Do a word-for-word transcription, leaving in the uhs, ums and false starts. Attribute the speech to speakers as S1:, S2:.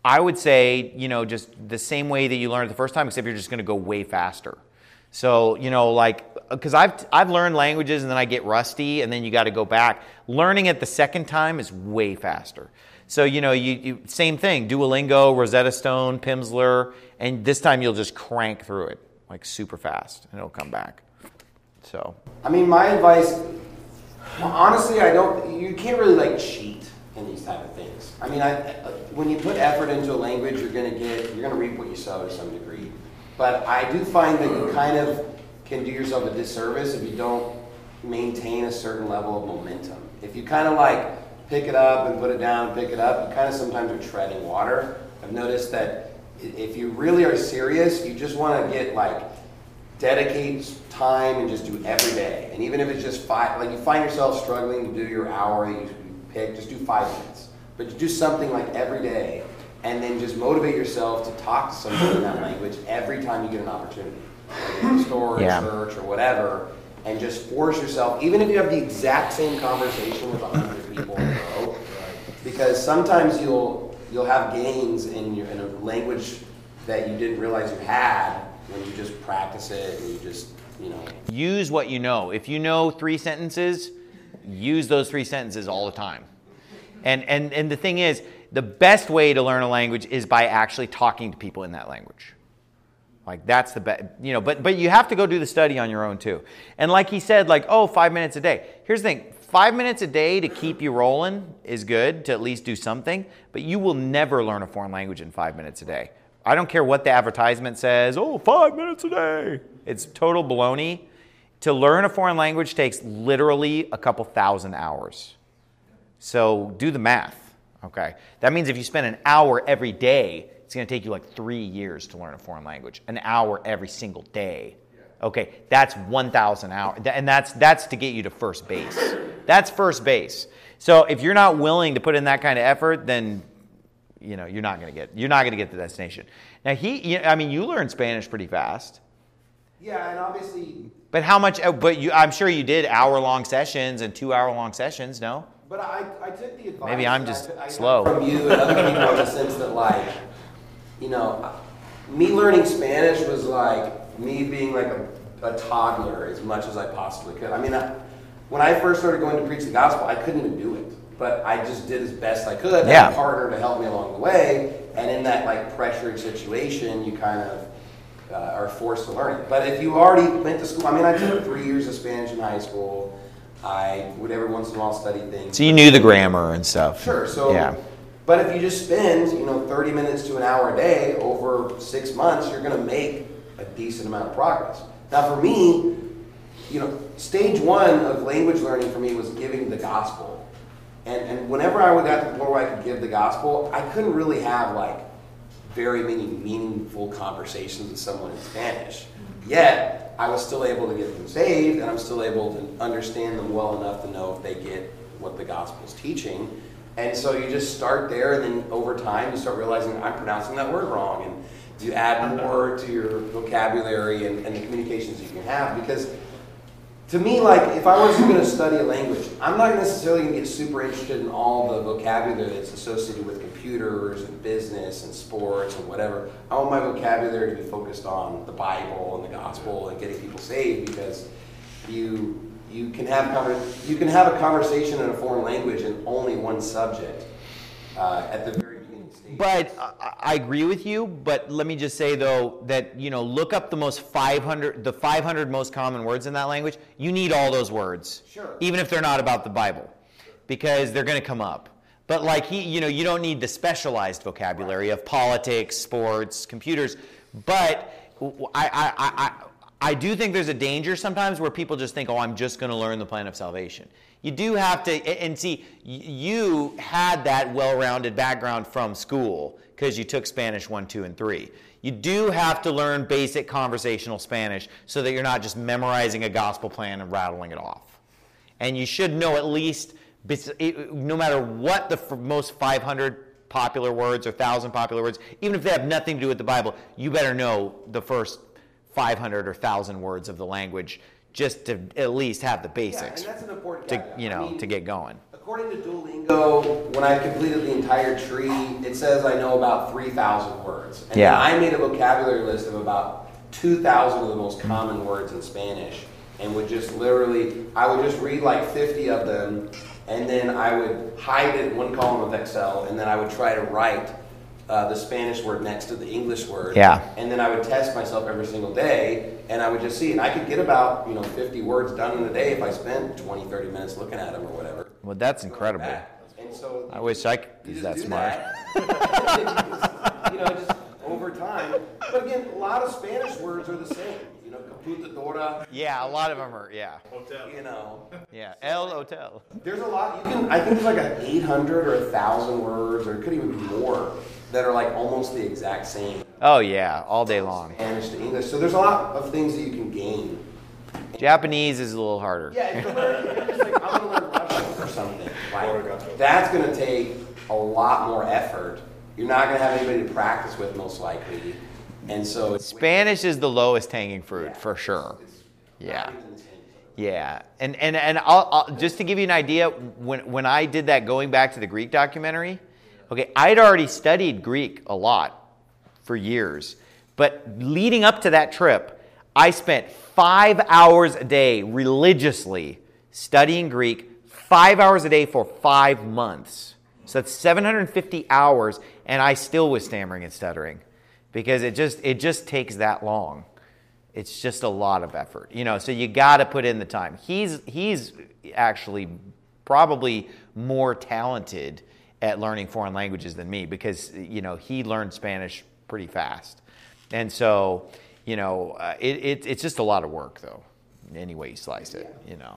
S1: I would say, you know, just the same way that you learned it the first time, except you're just going to go way faster. So, you know, like, because I've, I've learned languages and then I get rusty and then you got to go back. Learning it the second time is way faster. So, you know, you, you same thing, Duolingo, Rosetta Stone, Pimsleur, and this time you'll just crank through it, like super fast, and it'll come back. So.
S2: I mean, my advice, honestly, I don't, you can't really like cheat in these type of things. I mean, I, when you put effort into a language, you're going to get, you're going to reap what you sow to some degree. But I do find that you kind of can do yourself a disservice if you don't maintain a certain level of momentum. If you kind of like pick it up and put it down, pick it up, you kind of sometimes are treading water. I've noticed that if you really are serious, you just want to get like, dedicate time and just do every day. And even if it's just five, like you find yourself struggling to do your hour that you pick, just do five minutes. But you do something like every day. And then just motivate yourself to talk to somebody in that language every time you get an opportunity. Like in the store,
S1: yeah.
S2: or church, or whatever. And just force yourself, even if you have the exact same conversation with a hundred people in a row, because sometimes you'll you'll have gains in your in a language that you didn't realize you had when you just practice it and you just, you know.
S1: Use what you know. If you know three sentences, use those three sentences all the time. And and and the thing is, the best way to learn a language is by actually talking to people in that language. Like that's the best, you know, but but you have to go do the study on your own too. And like he said, like, oh, five minutes a day. Here's the thing, five minutes a day to keep you rolling is good, to at least do something, but you will never learn a foreign language in five minutes a day. I don't care what the advertisement says, oh, five minutes a day. It's total baloney. To learn a foreign language takes literally a couple thousand hours. So do the math. Okay, that means if you spend an hour every day, it's going to take you like three years to learn a foreign language. An hour every single day. Okay, that's one thousand hours, and that's that's to get you to first base. That's first base. So if you're not willing to put in that kind of effort, then you know you're not going to get you're not going to get to the destination. Now he, you know, I mean, you learned Spanish pretty fast.
S2: Yeah, and obviously.
S1: But how much? But you, I'm sure you did hour-long sessions and two-hour-long sessions. No.
S2: But I, I took the advice.
S1: Maybe I'm just
S2: I, I
S1: slow.
S2: From you and other people in the sense that, like, you know, me learning Spanish was like me being like a, a toddler as much as I possibly could. I mean, I, when I first started going to preach the gospel, I couldn't even do it. But I just did as best I could.
S1: Yeah.
S2: I had a partner to help me along the way. And in that, like, pressured situation, you kind of uh, are forced to learn it. But if you already went to school, I mean, I took three years of Spanish in high school. I would every once in a while study things.
S1: So you knew the grammar and stuff.
S2: Sure. So,
S1: yeah.
S2: But if you just spend, you know, thirty minutes to an hour a day over six months, you're going to make a decent amount of progress. Now, for me, you know, stage one of language learning for me was giving the gospel. And and whenever I got to the point where I could give the gospel, I couldn't really have like very many meaningful conversations with someone in Spanish. Yet, I was still able to get them saved, and I'm still able to understand them well enough to know if they get what the gospel's teaching. And so you just start there, and then over time you start realizing I'm pronouncing that word wrong, and you add more to your vocabulary and, and the communications you can have. Because to me, like, if I was going to study a language, I'm not necessarily going to get super interested in all the vocabulary that's associated with computers and business and sports and whatever. I want my vocabulary to be focused on the Bible and the gospel and getting people saved, because you you can have conver- you can have a conversation in a foreign language in only one subject uh, at the very beginning stage.
S1: But I, I agree with you. But let me just say though that you know look up the most five hundred the five hundred most common words in that language. You need all those words,
S2: sure,
S1: even if they're not about the Bible, because they're going to come up. But like he, you know, you don't need the specialized vocabulary of politics, sports, computers. But I, I, I, I do think there's a danger sometimes where people just think, oh, I'm just going to learn the plan of salvation. You do have to, and see, you had that well-rounded background from school because you took Spanish one, two, and three. You do have to learn basic conversational Spanish so that you're not just memorizing a gospel plan and rattling it off. And you should know at least, no matter what the most five hundred popular words or one thousand popular words, even if they have nothing to do with the Bible, you better know the first five hundred or one thousand words of the language just to at least have the basics.
S2: Yeah, and that's an important
S1: to,
S2: caveat.
S1: you know,
S2: I mean,
S1: to get going.
S2: Of According to Duolingo, when I completed the entire tree, it says I know about three thousand words. And
S1: Yeah.
S2: I made a vocabulary list of about two thousand of the most common words in Spanish, and would just literally, I would just read like fifty of them, and then I would hide it in one column of Excel, and then I would try to write uh, the Spanish word next to the English word.
S1: Yeah.
S2: And then I would test myself every single day, and I would just see, and I could get about, you know, fifty words done in a day if I spent twenty, thirty minutes looking at them or whatever.
S1: Well, that's incredible.
S2: And so
S1: I wish I could
S2: you
S1: be
S2: just
S1: that
S2: do
S1: smart.
S2: that. You just, you know, just over time. But again, a lot of Spanish words are the same. You know, computadora.
S1: Yeah, a lot of them are, yeah.
S3: Hotel.
S2: You know,
S1: Yeah, El Hotel.
S2: there's a lot. You can. I think there's like an eight hundred or a thousand words, or it could even be more, that are like almost the exact same.
S1: Oh, yeah, all day long.
S2: Spanish to English. So there's a lot of things that you can gain.
S1: Japanese is a little harder.
S2: Yeah, if you're, learning, if you're just like, I'm going to learn Russian or something, like, that's going to take a lot more effort. You're not going to have anybody to practice with, most likely. And so it's,
S1: Spanish is the lowest hanging fruit,
S2: yeah,
S1: for sure.
S2: it's
S1: Yeah.
S2: not even the same.
S1: Yeah, and and and I'll, I'll, just to give you an idea, when when I did that going back to the Greek documentary, okay, I'd already studied Greek a lot for years, but leading up to that trip, I spent five hours a day religiously studying Greek, five hours a day for five months. So that's seven hundred fifty hours, and I still was stammering and stuttering because it just it just takes that long. It's just a lot of effort, you know. So you got to put in the time. He's he's actually probably more talented at learning foreign languages than me because you know he learned Spanish pretty fast, and so you know uh, it, it it's just a lot of work though. Any way you slice it, you know.